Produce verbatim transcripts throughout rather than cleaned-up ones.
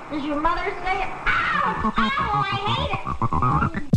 Does your mother say it? Ow! Ow! I hate it!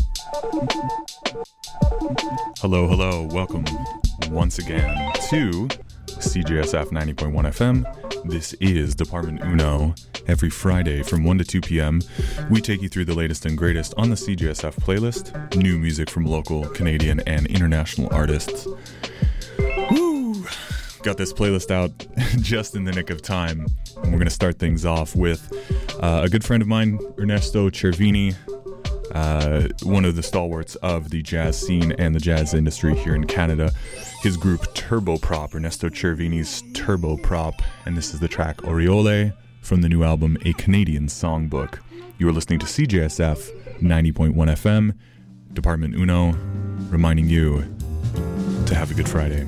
Hello, hello. Welcome once again to C J S F ninety point one F M. This is Department Uno. Every Friday from one to two p.m., we take you through the latest and greatest on the C J S F playlist, new music from local, Canadian, and international artists. Woo! Got this playlist out just in the nick of time. And we're going to start things off with uh, a good friend of mine, Ernesto Cervini, uh, one of the stalwarts of the jazz scene and the jazz industry here in Canada. His group Turboprop, Ernesto Cervini's Turboprop, and this is the track Oriole from the new album A Canadian Songbook. You are listening to C J S F ninety point one F M, Department Uno, reminding you to have a good Friday.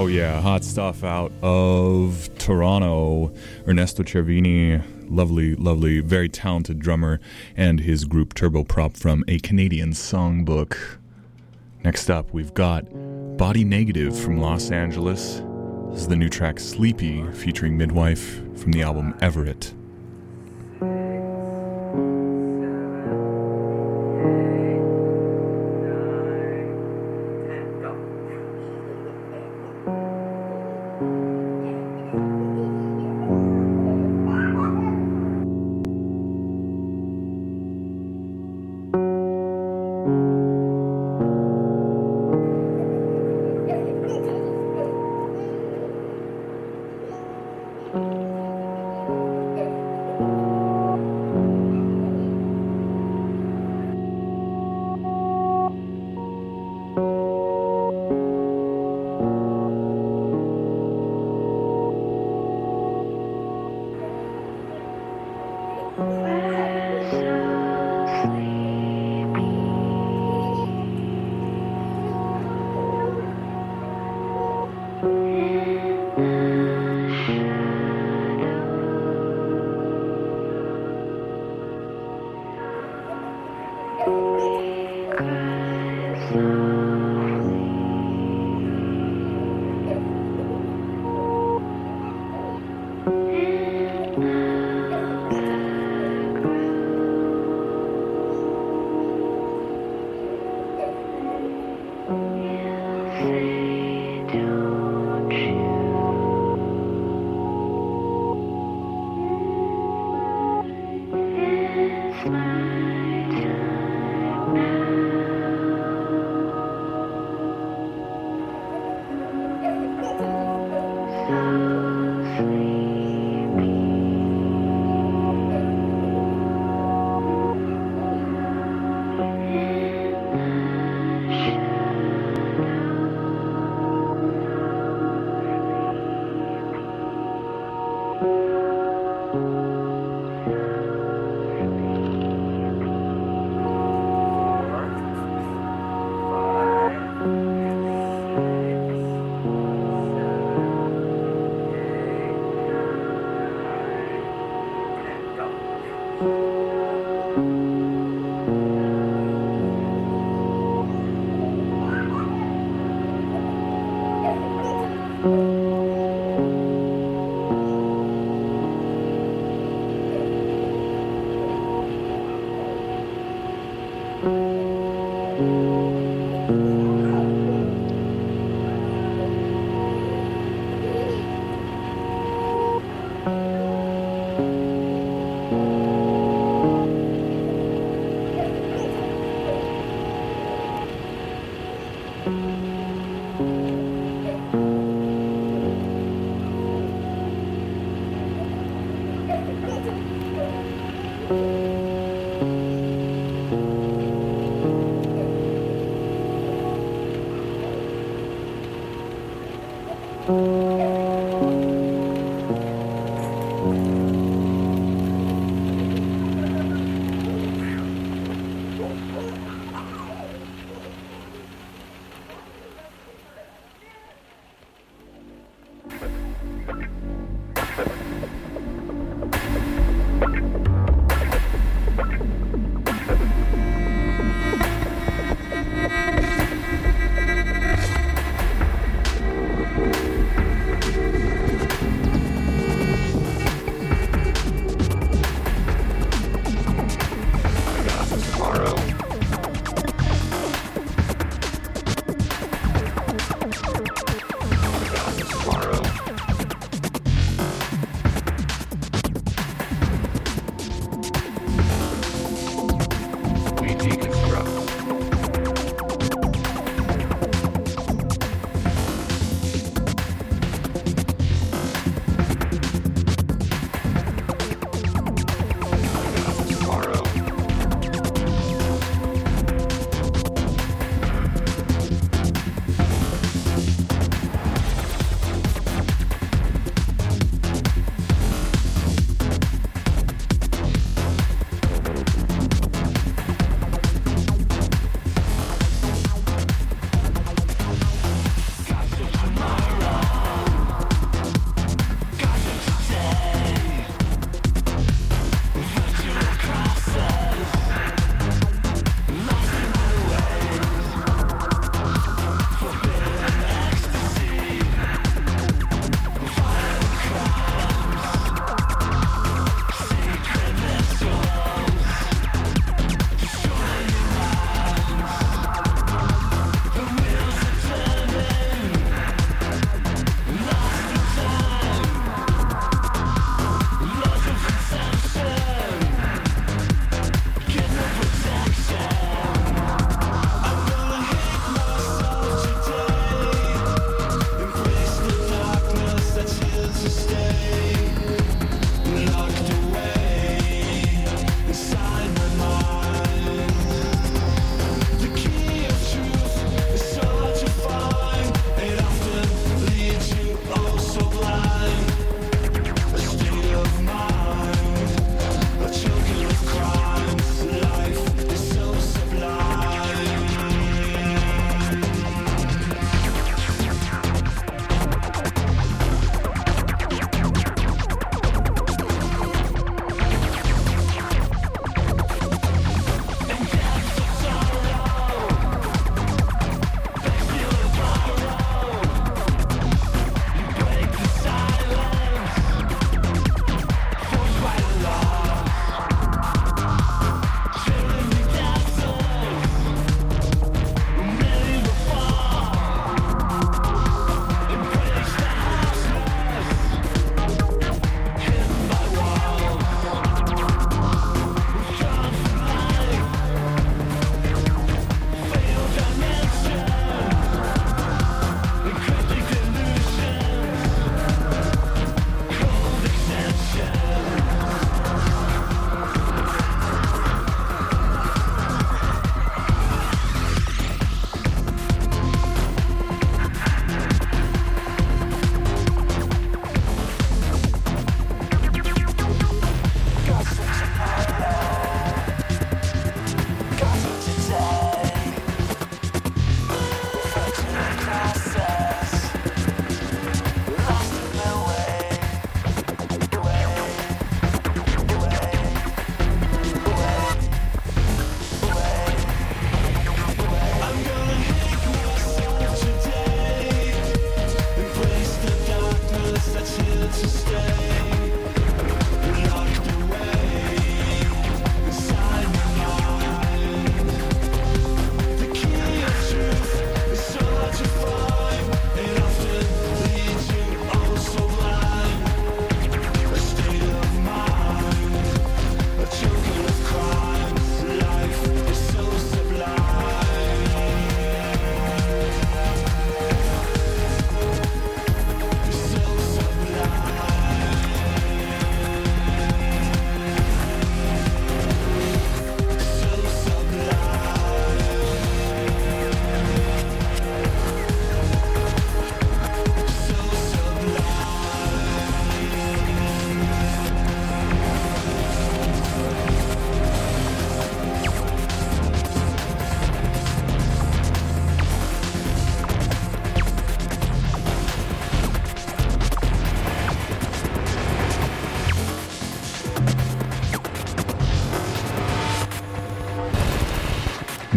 yeah, hot stuff out of Toronto. Ernesto Cervini, lovely, lovely, very talented drummer, and his group Turboprop from A Canadian Songbook. Next up, we've got Body Negative from Los Angeles. This is the new track Sleepy, featuring Midwife from the album Everett.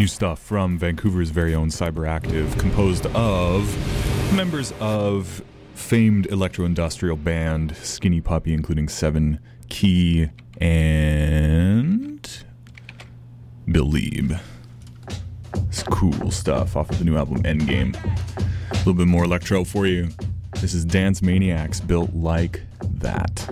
New stuff from Vancouver's very own Cyberactive, composed of members of famed electro-industrial band Skinny Puppy, including Seven Key and Bill Lieb. It's cool stuff off of the new album Endgame. A little bit more electro for you. This is Dance Maniacs, Built Like That.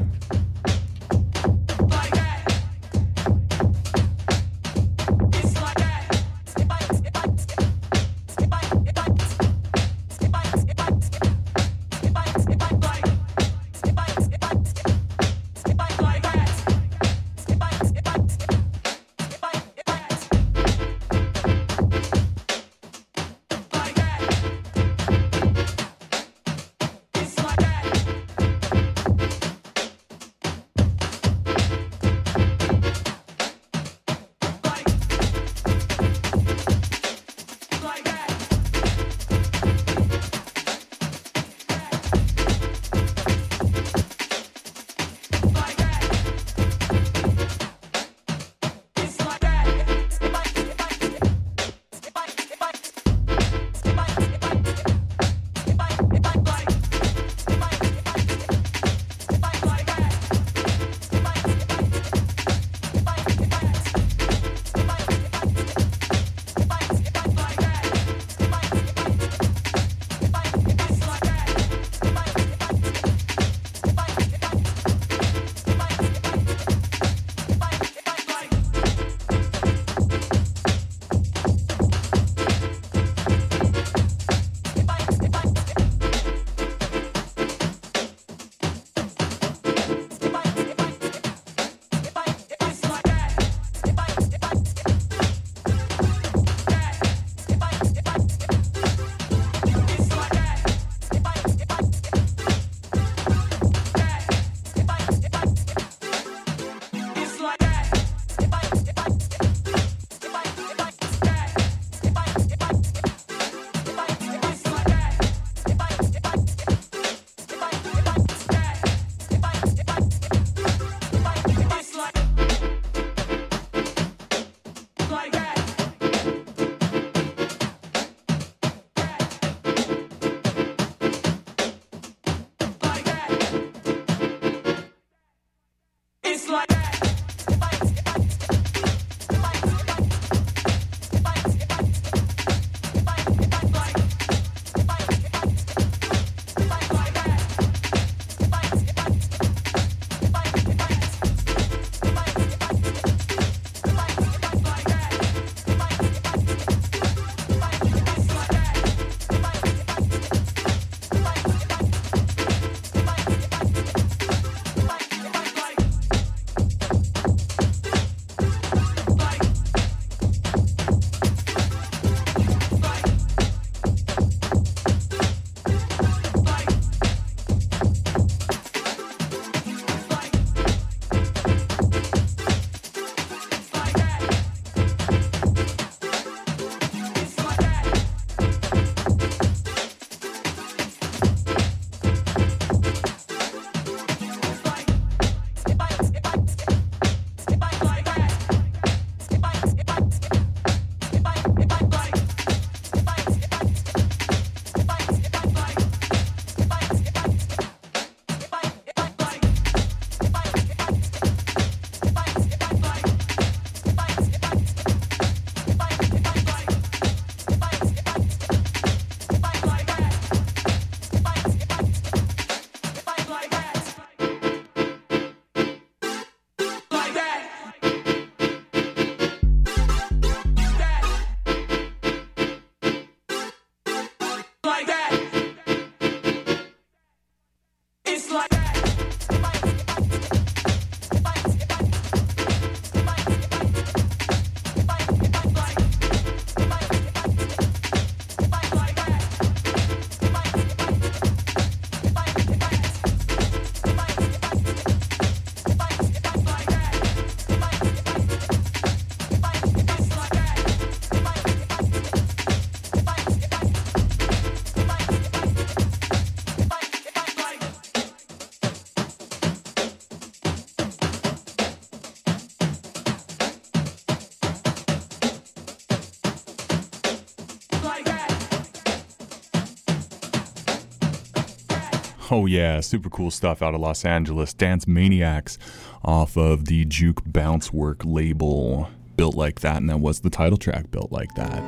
Oh yeah, super cool stuff out of Los Angeles. Dance Maniacs off of the Juke Bounce Work label. Built Like That, and that was the title track, Built Like That.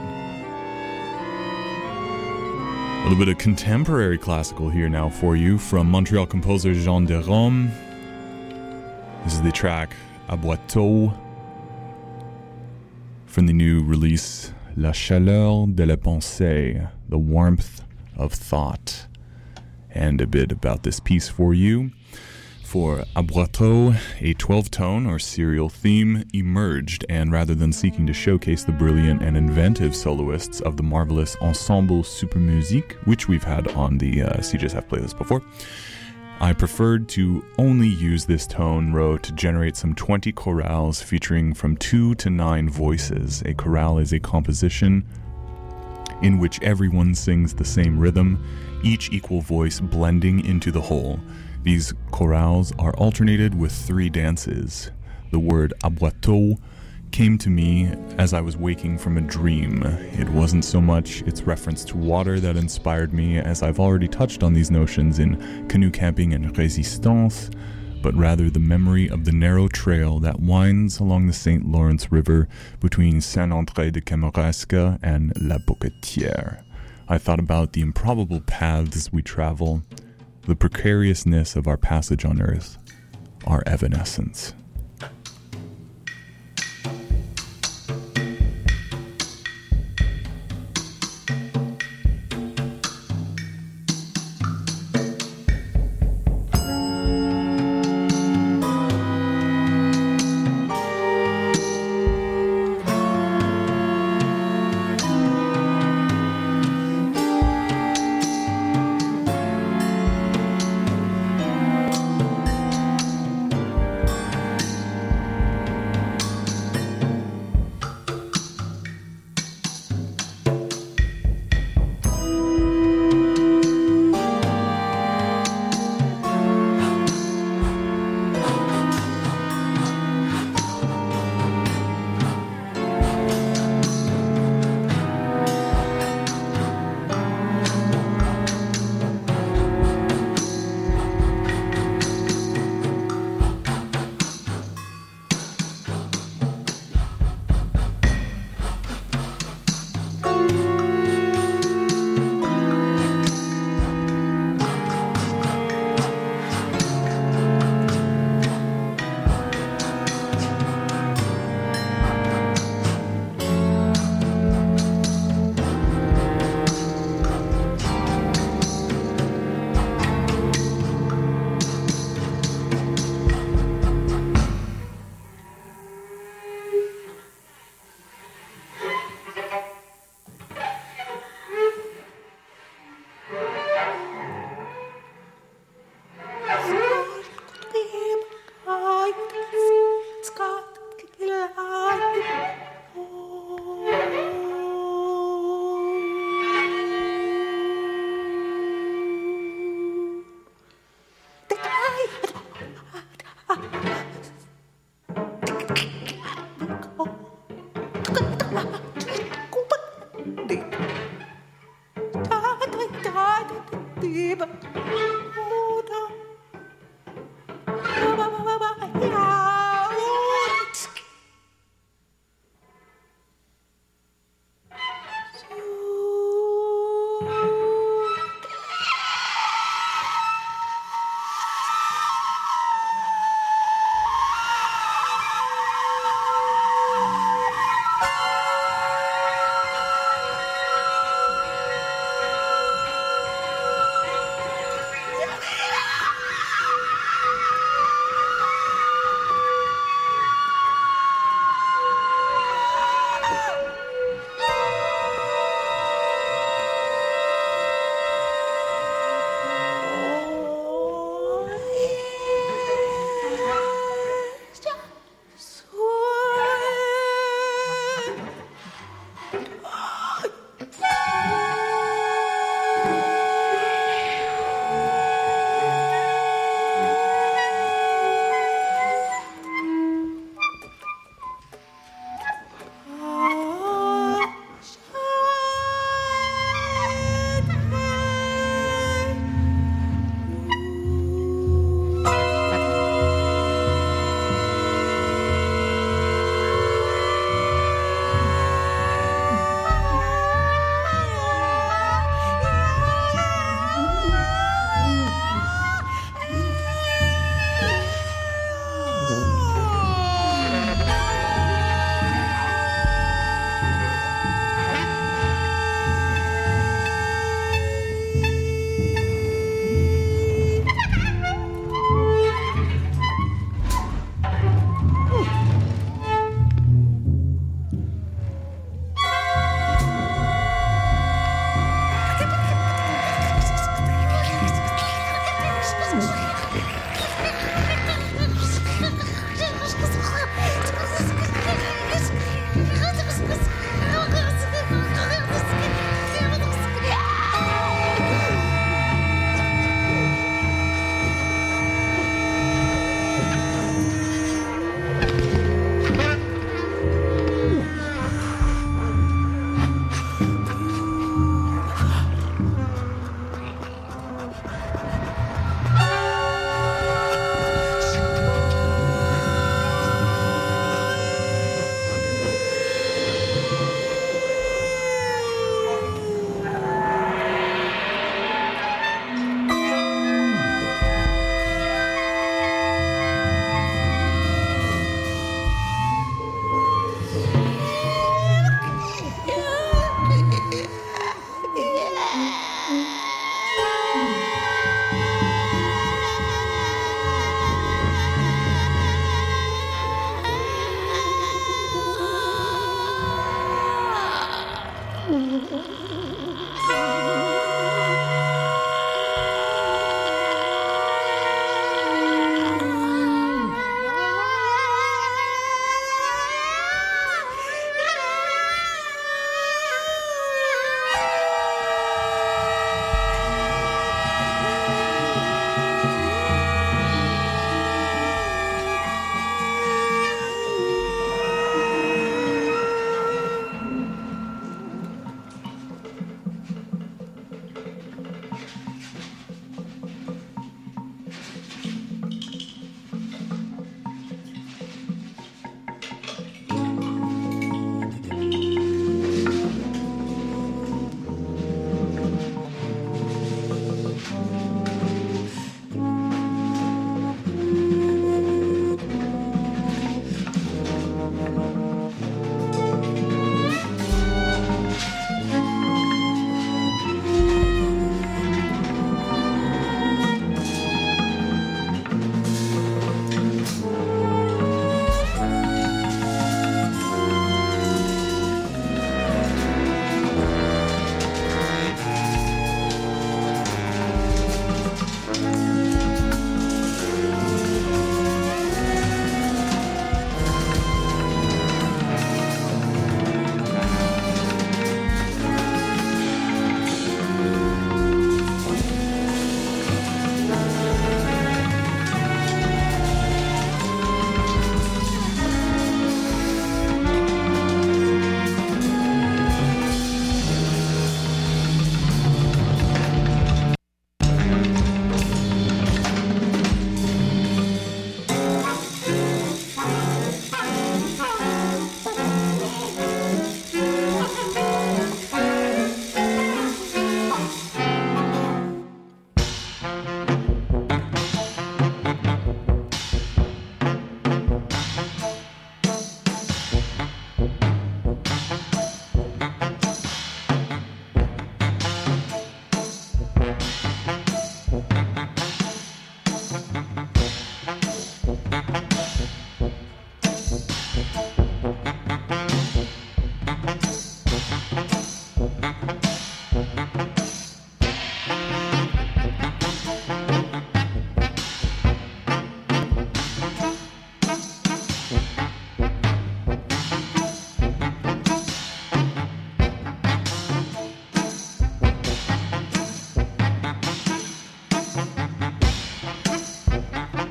A little bit of contemporary classical here now for you from Montreal composer Jean de Rome. This is the track À Boiteau from the new release La Chaleur de la Pensée, the warmth of thought. And a bit about this piece for you. For À Boiteau, a twelve-tone or serial theme emerged, and rather than seeking to showcase the brilliant and inventive soloists of the marvelous Ensemble Supermusique, which we've had on the uh, C J S F playlist before, I preferred to only use this tone row to generate some twenty chorales featuring from two to nine voices. A chorale is a composition in which everyone sings the same rhythm, each equal voice blending into the whole. These chorales are alternated with three dances. The word à boiteau came to me as I was waking from a dream. It wasn't so much its reference to water that inspired me, as I've already touched on these notions in Canoe Camping and Résistance, but rather the memory of the narrow trail that winds along the Saint Lawrence River between Saint-André-de-Kamouraska and La Bocatière. I thought about the improbable paths we travel, the precariousness of our passage on earth, our evanescence.